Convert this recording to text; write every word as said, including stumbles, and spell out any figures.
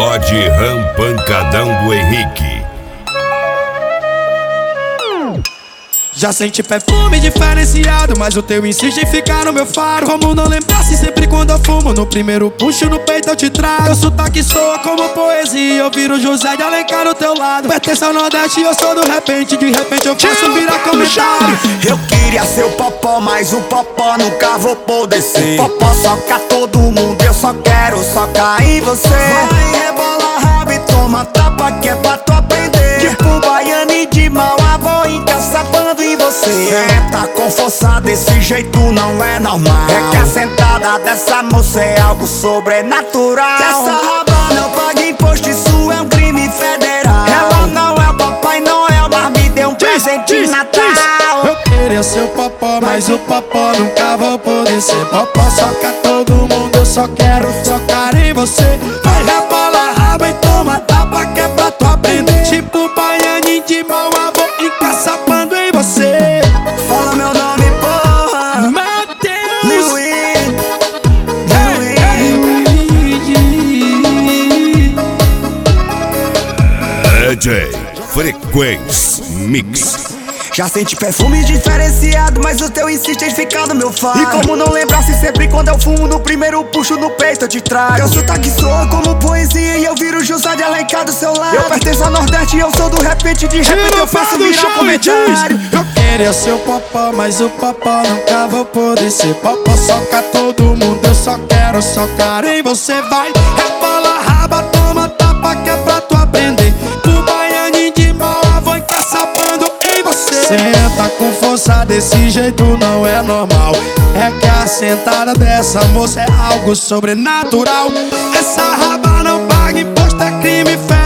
Pagode Rampancadão do Henrique. Já senti perfume diferenciado, mas o teu insiste em ficar no meu faro. Como não lembrar se sempre quando eu fumo, no primeiro puxo no peito eu te trago. Teu sotaque soa como poesia, eu viro José de Alencar no teu lado. Pertence ao Nordeste, eu sou do repente, de repente eu faço virar comentário. Eu queria ser o popó, mas o popó nunca vou poder ser. Popó soca todo mundo, eu só quero socar em você. Vai, rebola rabo e toma tapa que é pra tu aprender. Tipo baiano e de mal avó encaçapando em você. Senta com força desse jeito não é normal. É que a sentada dessa moça é algo sobrenatural. Essa raba não paga imposto, isso é um crime federal. Ela não é o Papai Noel, mas me deu um presente de Natal. Eu queria ser o popó, mas o popó nunca vou poder ser. Popó soca todo mundo, eu só quero socar em você. Vai, rebola rabo e toma tapa que é pra tu aprender. Tipo baianinho de mau avô encaçapando em você. Fala meu nome, porra. Matheus Luiz, D J Frequência Mix. já senti perfume diferenciado, mas o teu insiste em ficar no meu faro. E como não lembrar se sempre quando eu fumo, no primeiro puxo no peito eu te trago. Teu sotaque soa como poesia e eu viro José de Alencar do seu lado. Eu pertenço ao Nordeste e eu sou do repente, de repente eu faço virar comentário. Eu queria ser o popó, mas o popó nunca vou poder ser. Popó soca todo mundo, eu só quero socar em você. Vai, rebola raba, toma tapa que é pra tu aprender. O baianinho de mau avô encaçapando em você. Senta com força desse jeito não é normal. É que a sentada dessa moça é algo sobrenatural. Essa raba não paga imposto, é crime federal.